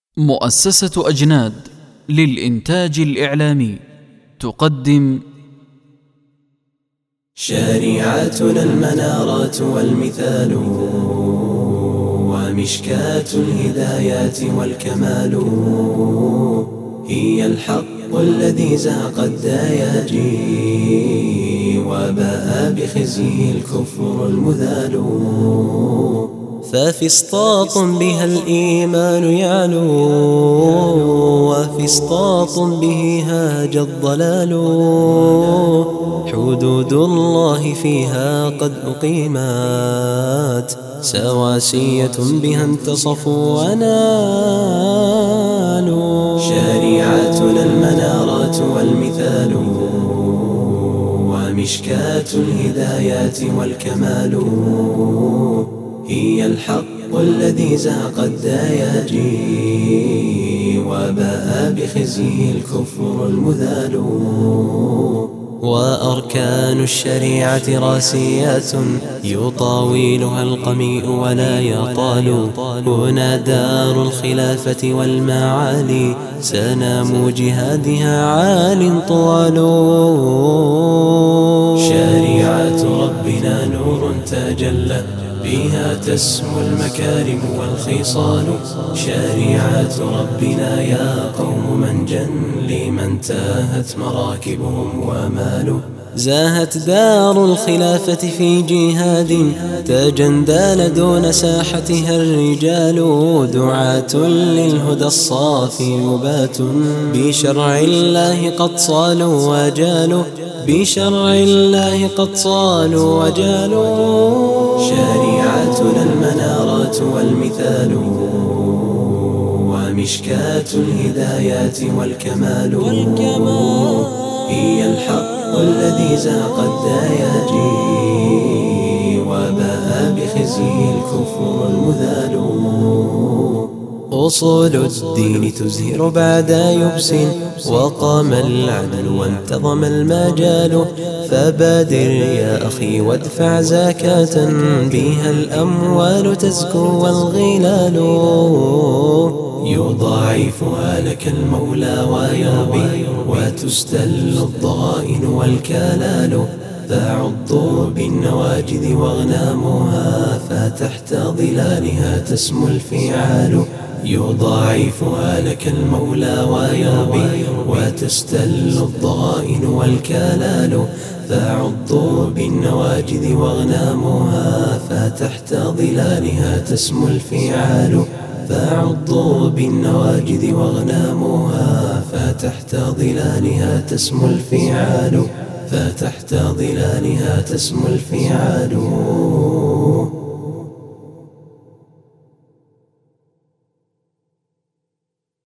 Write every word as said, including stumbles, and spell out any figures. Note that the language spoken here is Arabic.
مؤسسة أجناد للإنتاج الإعلامي تقدم شريعتنا المنارات والمثال ومشكاة الهدايات والكمال، هي الحق الذي زهق الدياجي وباء بخزيه الكفر المذال. ففسطاط بها الإيمان يعلو وفسطاط به هاج الضلال، حدود الله فيها قد أقيمت سواسية بها انتصفوا ونالوا. شريعتنا المنارات والمثال ومشكاة الهدايات والكمال، هي الحق الذي زهق الدياجي وباء بخزيه الكفر المذال. وأركان الشريعة راسيات يطاولها القميء ولا يطال، هنا دار الخلافة والمعالي سنام جهادها عال طوال. شريعة ربنا نور تجلى بها تسمو المكارم والخصال، شريعة ربنا يا قوم منجا لمن تاهت مراكبهم ومالوا. زاهت دار الخلافة في جهاد تجندال دون ساحتها الرجال، دعاة للهدى الصافي يبات بشرع الله قد صالوا وجالوا، بشرع الله قد صالوا وجالوا. شريعتنا المنارات والمثال ومشكاة الهدايات والكمال، هي الحق الذي زهق الدياجي وباء بخزيه الكفر المذال. أصول الدين تزهر بعد يبس وقام العدل وانتظم المجال، فبادر يا أخي وادفع زكاة بها الأموال تزكو والغلال، يضاعفها لك المولى ويربي وتستل الضغائن والكلال. فعضوا بالنواجذ واغنامها فتحت ظلالها تسمو الفعال، يضاعفها لك المولى ويربي وتستل الضغائن والكلال. فعضوا بالنواجذ واغنامها فتحت ظلالها تسمو الفعال، فعضوا بالنواجذ واغنامها فتحت ظلالها تسمو الفعال، فتحت ظلالها تسمو الفعال.